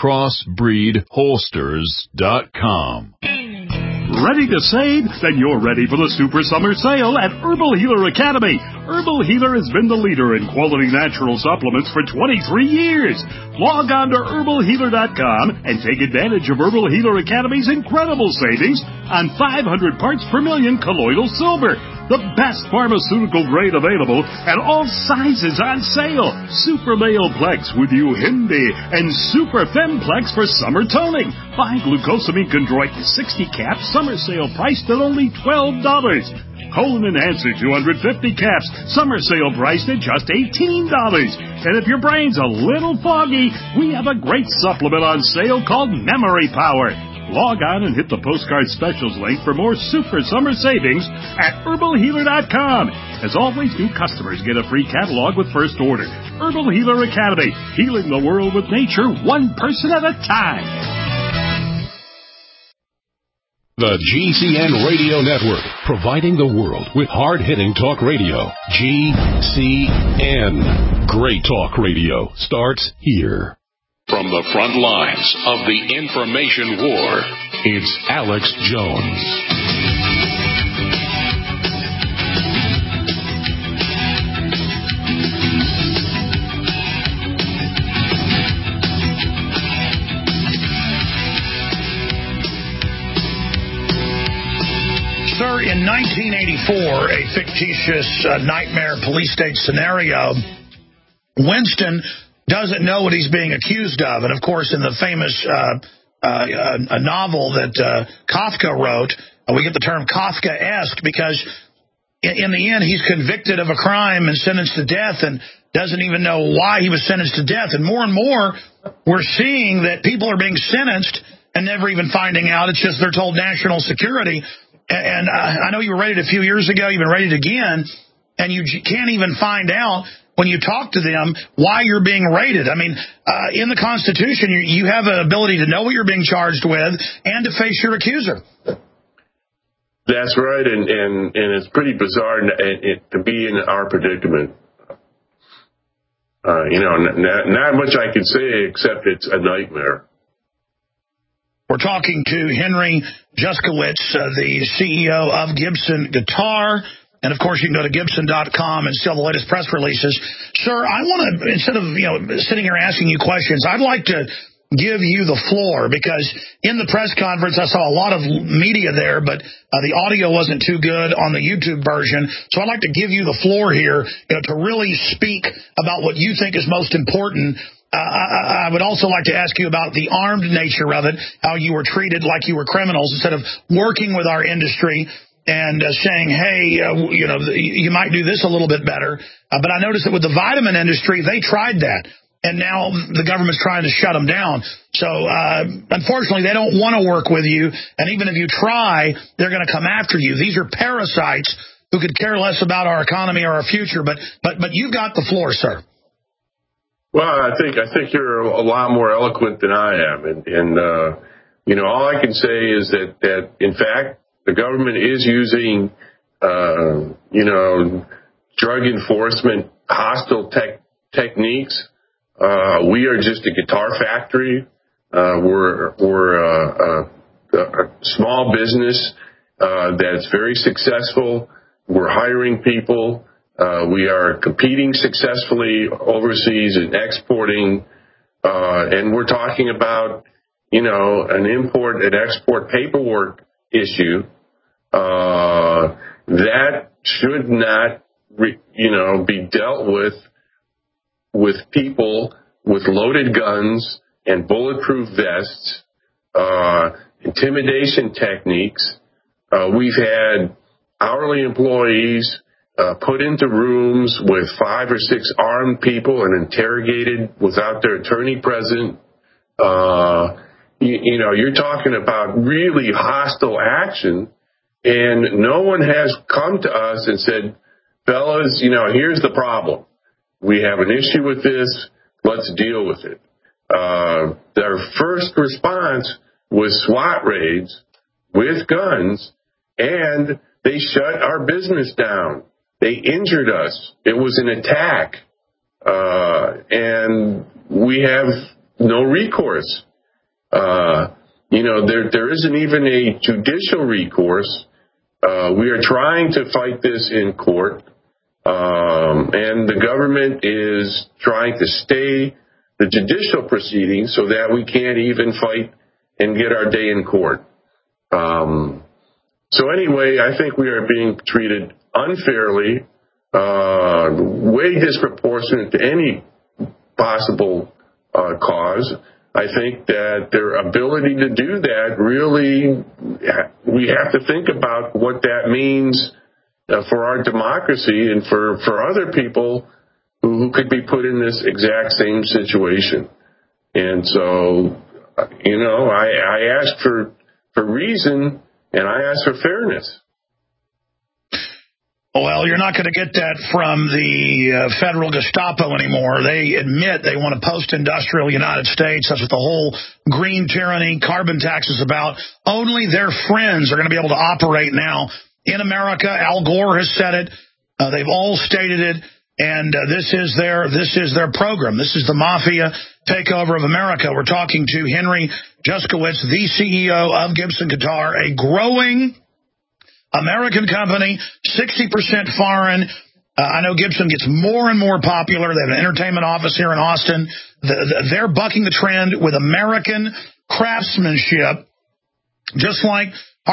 crossbreedholsters.com. Ready to save? Then you're ready for the Super Summer Sale at Herbal Healer Academy. Herbal Healer has been the leader in quality natural supplements for 23 years. Log on to herbalhealer.com and take advantage of Herbal Healer Academy's incredible savings on 500 parts per million colloidal silver. The best pharmaceutical grade available and all sizes on sale. Super Male Plex with Uhindi and Super Femplex for summer toning. Buy glucosamine chondroit 60 caps, summer sale priced at only $12. Colon Enhancer 250 caps, summer sale priced at just $18. And if your brain's a little foggy, we have a great supplement on sale called Memory Power. Log on and hit the postcard specials link for more super summer savings at herbalhealer.com. As always, new customers get a free catalog with first order. Herbal Healer Academy, healing the world with nature, one person at a time. The GCN Radio Network, providing the world with hard-hitting talk radio. GCN. Great talk radio starts here. From the front lines of the information war, it's Alex Jones. Sir, in 1984, a fictitious nightmare police state scenario, Winston doesn't know what he's being accused of. And, of course, in the famous a novel that Kafka wrote, we get the term Kafkaesque because in the end he's convicted of a crime and sentenced to death and doesn't even know why he was sentenced to death. And more we're seeing that people are being sentenced and never even finding out. It's just they're told national security. And I know you were raided a few years ago. You've been raided again, and you can't even find out when you talk to them why you're being raided. I mean, in the Constitution, you have an ability to know what you're being charged with and to face your accuser. That's right, and it's pretty bizarre to be in our predicament. Not much I can say except it's a nightmare. We're talking to Henry Juskowitz, the CEO of Gibson Guitar. And, of course, you can go to Gibson.com and see all the latest press releases. Sir, I want to, instead of sitting here asking you questions, I'd like to give you the floor because in the press conference I saw a lot of media there, but the audio wasn't too good on the YouTube version. So I'd like to give you the floor here to really speak about what you think is most important. I would also like to ask you about the armed nature of it, how you were treated like you were criminals instead of working with our industry and saying, hey, you might do this a little bit better. But I noticed that with the vitamin industry, they tried that. And now the government's trying to shut them down. So, unfortunately, they don't want to work with you. And even if you try, they're going to come after you. These are parasites who could care less about our economy or our future. But you've got the floor, sir. Well, I think you're a lot more eloquent than I am. And all I can say is that in fact, the government is using, drug enforcement hostile techniques. We are just a guitar factory. We're a small business that's very successful. We're hiring people. We are competing successfully overseas and exporting. And we're talking about, an import and export paperwork issue that should not, be dealt with people with loaded guns and bulletproof vests, intimidation techniques. We've had hourly employees put into rooms with 5 or 6 armed people and interrogated without their attorney present. You're talking about really hostile action, and no one has come to us and said, fellas, here's the problem. We have an issue with this. Let's deal with it. Their first response was SWAT raids with guns, and they shut our business down. They injured us. It was an attack. And we have no recourse. There isn't even a judicial recourse. We are trying to fight this in court. And the government is trying to stay the judicial proceedings so that we can't even fight and get our day in court. So anyway, I think we are being treated unfairly, way disproportionate to any possible cause. I think that their ability to do that really, we have to think about what that means for our democracy and for other people who could be put in this exact same situation. And so, I ask for reason, and I ask for fairness. Well, you're not going to get that from the federal Gestapo anymore. They admit they want a post-industrial United States. That's what the whole green tyranny, carbon tax is about. Only their friends are going to be able to operate now in America. Al Gore has said it. They've all stated it. And this is their program. This is the mafia takeover of America. We're talking to Henry Juszkiewicz, the CEO of Gibson Guitar, a growing American company, 60% foreign. I know Gibson gets more and more popular. They have an entertainment office here in Austin. They're bucking the trend with American craftsmanship, just like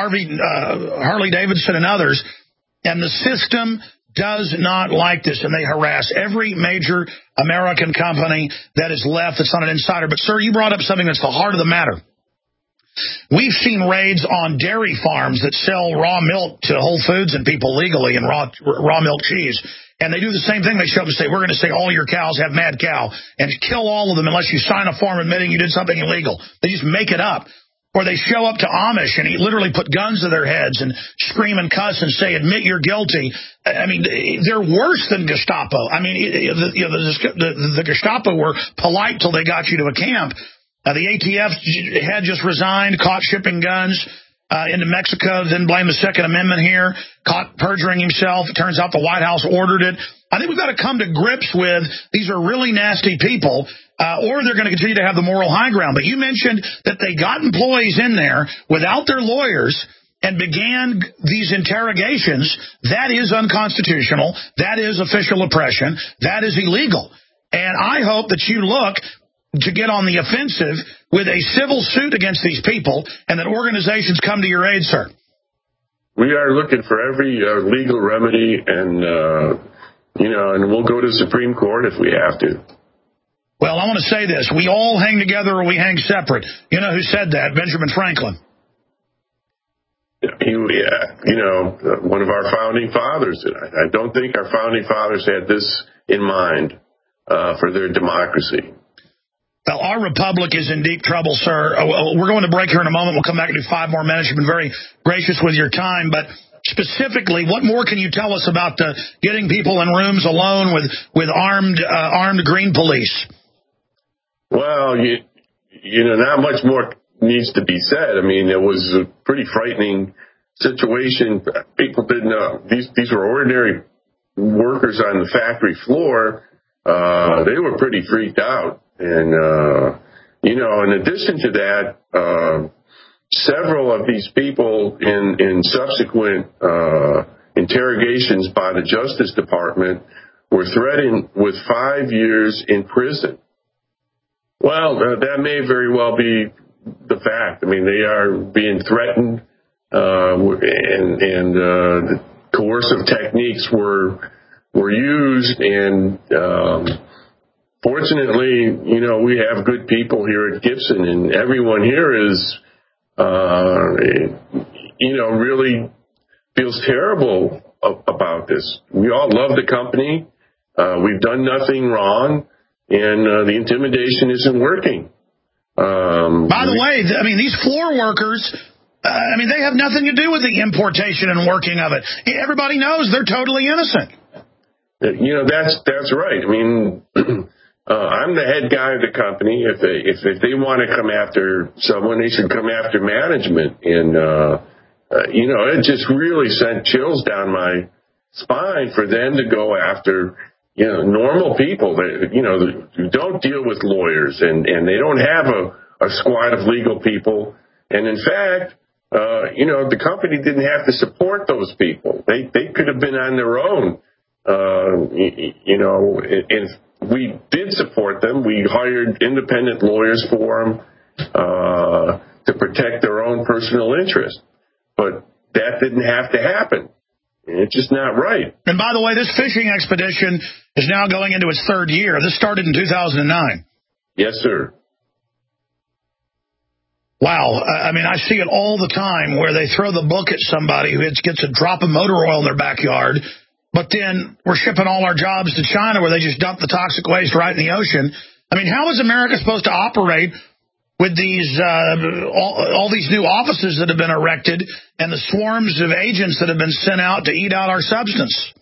Harley Davidson and others. And the system does not like this, and they harass every major American company that is left that's not an insider. But, sir, you brought up something that's the heart of the matter. We've seen raids on dairy farms that sell raw milk to Whole Foods and people legally, and raw milk cheese. And they do the same thing. They show up and say, we're going to say all your cows have mad cow and kill all of them unless you sign a form admitting you did something illegal. They just make it up. Or they show up to Amish and literally put guns to their heads and scream and cuss and say, admit you're guilty. I mean, they're worse than Gestapo. I mean, the Gestapo were polite till they got you to a camp. The ATF had just resigned, caught shipping guns into Mexico, then blamed the Second Amendment here, caught perjuring himself. It turns out the White House ordered it. I think we've got to come to grips with these are really nasty people, or they're going to continue to have the moral high ground. But you mentioned that they got employees in there without their lawyers and began these interrogations. That is unconstitutional. That is official oppression. That is illegal. And I hope that you look to get on the offensive with a civil suit against these people and that organizations come to your aid, sir. We are looking for every legal remedy, and we'll go to the Supreme Court if we have to. Well, I want to say this. We all hang together or we hang separate. You know who said that? Benjamin Franklin. One of our founding fathers. I don't think our founding fathers had this in mind for their democracy. Well, our republic is in deep trouble, sir. We're going to break here in a moment. We'll come back and do 5 more minutes. You've been very gracious with your time. But specifically, what more can you tell us about getting people in rooms alone with armed green police? Well, not much more needs to be said. I mean, it was a pretty frightening situation. People didn't know. These were ordinary workers on the factory floor. They were pretty freaked out. And, in addition to that, several of these people in subsequent interrogations by the Justice Department were threatened with 5 years in prison. Well, that may very well be the fact. I mean, they are being threatened, and coercive techniques were used, and fortunately, we have good people here at Gibson, and everyone here is, really feels terrible about this. We all love the company. We've done nothing wrong, and the intimidation isn't working. By the way, these floor workers, they have nothing to do with the importation and working of it. Everybody knows they're totally innocent. That's right. I mean, I'm the head guy of the company. If they want to come after someone, they should come after management. And, it just really sent chills down my spine for them to go after, normal people that, who don't deal with lawyers, and they don't have a squad of legal people. And in fact, the company didn't have to support those people. They could have been on their own. And we did support them. We hired independent lawyers for them to protect their own personal interest. But that didn't have to happen. It's just not right. And by the way, this fishing expedition is now going into its third year. This started in 2009. Yes, sir. Wow. I see it all the time where they throw the book at somebody who gets a drop of motor oil in their backyard, but then we're shipping all our jobs to China where they just dump the toxic waste right in the ocean. How is America supposed to operate with these all these new offices that have been erected and the swarms of agents that have been sent out to eat out our substance?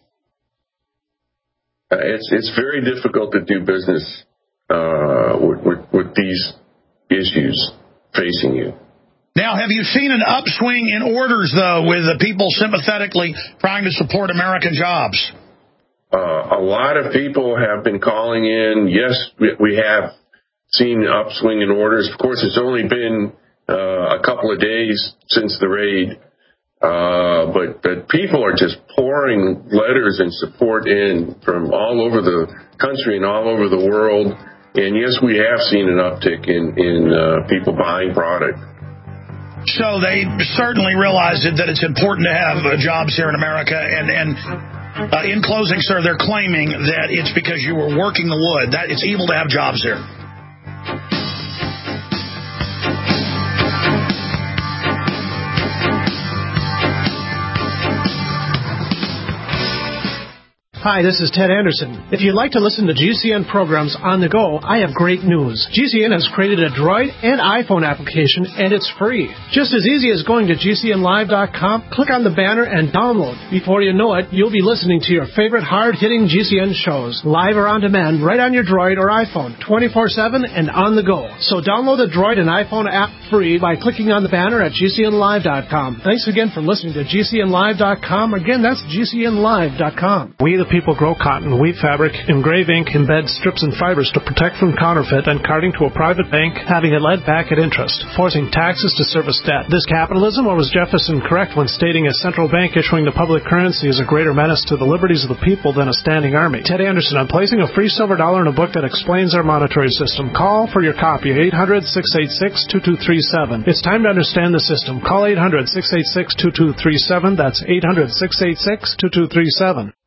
It's very difficult to do business with these issues facing you. Now, have you seen an upswing in orders, though, with the people sympathetically trying to support American jobs? A lot of people have been calling in. Yes, we have seen an upswing in orders. Of course, it's only been a couple of days since the raid, but people are just pouring letters and support in from all over the country and all over the world. And yes, we have seen an uptick in people buying product. So they certainly realize that it's important to have jobs here in America. And in closing, sir, they're claiming that it's because you were working the wood. That it's evil to have jobs here. Hi, this is Ted Anderson. If you'd like to listen to GCN programs on the go, I have great news. GCN has created a Droid and iPhone application, and it's free. Just as easy as going to GCNlive.com, click on the banner, and download. Before you know it, you'll be listening to your favorite hard-hitting GCN shows, live or on demand, right on your Droid or iPhone, 24/7 and on the go. So download the Droid and iPhone app free by clicking on the banner at GCNlive.com. Thanks again for listening to GCNlive.com. Again, that's GCNlive.com. We, the people, grow cotton, weave fabric, engrave ink, embed strips and fibers to protect from counterfeit and carting to a private bank, having it led back at interest, forcing taxes to service debt. This capitalism, or was Jefferson correct when stating a central bank issuing the public currency is a greater menace to the liberties of the people than a standing army? Ted Anderson, I'm placing a free silver dollar in a book that explains our monetary system. Call for your copy, 800-686-2237. It's time to understand the system. Call 800-686-2237. That's 800-686-2237.